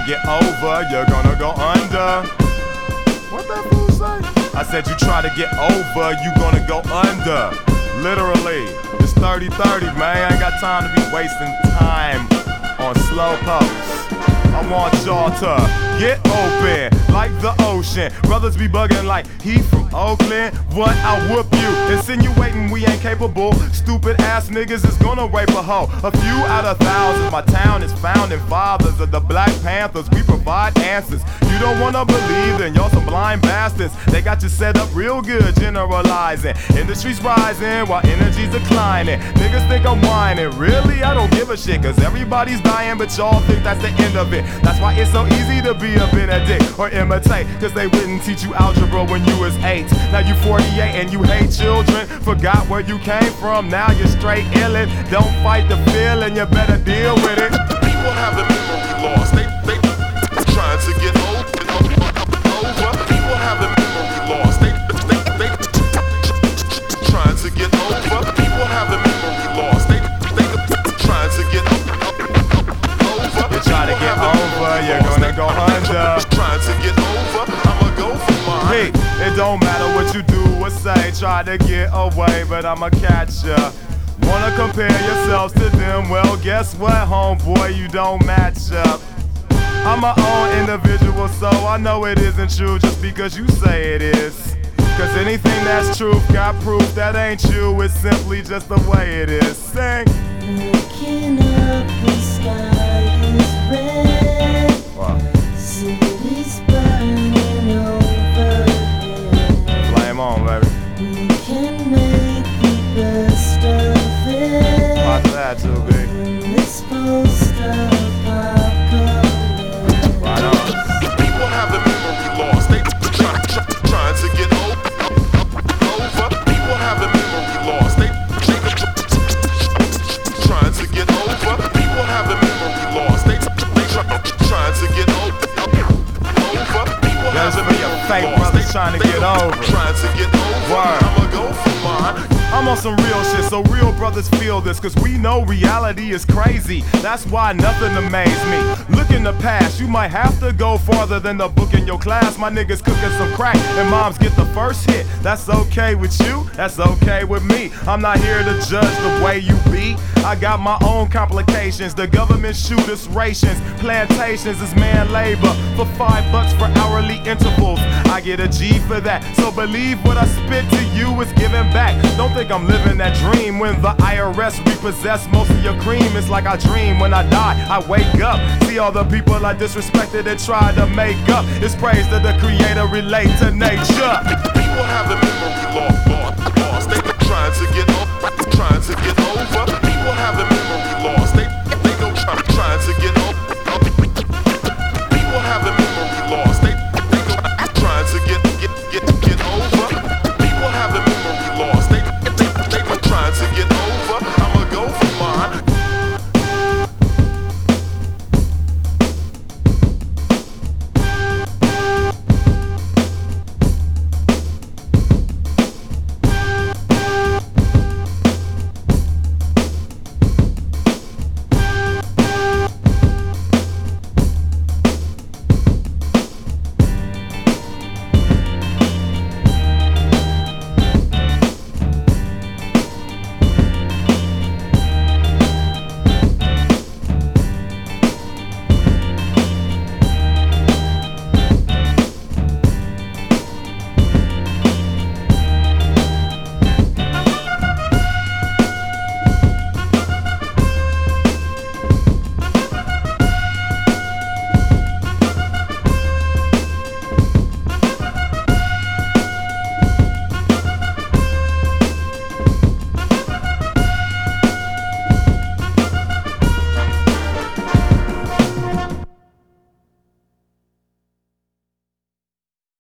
get over, you're gonna go under. What that fool say? I said you try to get over, you gonna go under. Literally, it's 30-30, man. I ain't got time to be wasting time on slow posts. I want y'all to get open like the ocean. Brothers be bugging like he from Oakland. What? I whoop you. Insinuating we ain't capable. Stupid ass niggas is gonna rape a hoe. A few out of thousands. My town is founding fathers of the Black Panthers. We provide answers. You don't wanna believe, then y'all some blind bastards. They got you set up real good, generalizing. Industry's rising while energy's declining. Niggas think I'm whining. Really? I don't give a shit, cause everybody's dying, but y'all think that's the end of it. That's why it's so easy to be a Benedict or imitate, cause they wouldn't teach you algebra when you was 8. Now you 48 and you hate children. Forgot where you came from, now you're straight illin'. Don't fight the feeling, you better deal with it. People have the memory loss. They trying to get over. People have the memory loss. They trying to get over. People have the memory loss. They trying to get over. You try to get over, you're gonna go under. Trying to get over, I'ma go for mine. Hey, it don't matter what you do or say. Try to get away, but I'ma catch ya. Wanna compare yourselves to them? Well, guess what, homeboy? You don't match up. I'm my own individual, so I know it isn't true just because you say it is. Cause anything that's truth got proof that ain't you. It's simply just the way it is. Sing. Looking up, the sky is red. Wow. Cities burning over again. Flame on, baby. We can make the best of it. Watch that too, baby. When this post-apocalypse. Right on. People have the memory loss. They trying to get over. People have the memory loss. They trying to get over. People have the memory loss. They trying to get over. People have the memory fake loss. brothers trying to get over. Trying to get over. Word. I'ma go for mine. I'm on some real shit, so real brothers feel this, cause we know reality is crazy. That's why nothing amazed me. Look in the past, you might have to go farther than the book in your class. My niggas cooking some crack and moms get the first hit. That's okay with you, that's okay with me. I'm not here to judge the way you be. I got my own complications. The government shoot us rations. Plantations is man labor for $5 for hourly intervals. I get a G for that, so believe what I spit to you is giving back. Don't think I'm living that dream when the IRS repossess most of your cream. It's like I dream when I die, I wake up, see all the people I disrespected and tried to make up. It's praise to the creator, relate to nature. People have the memory loss. They trying to get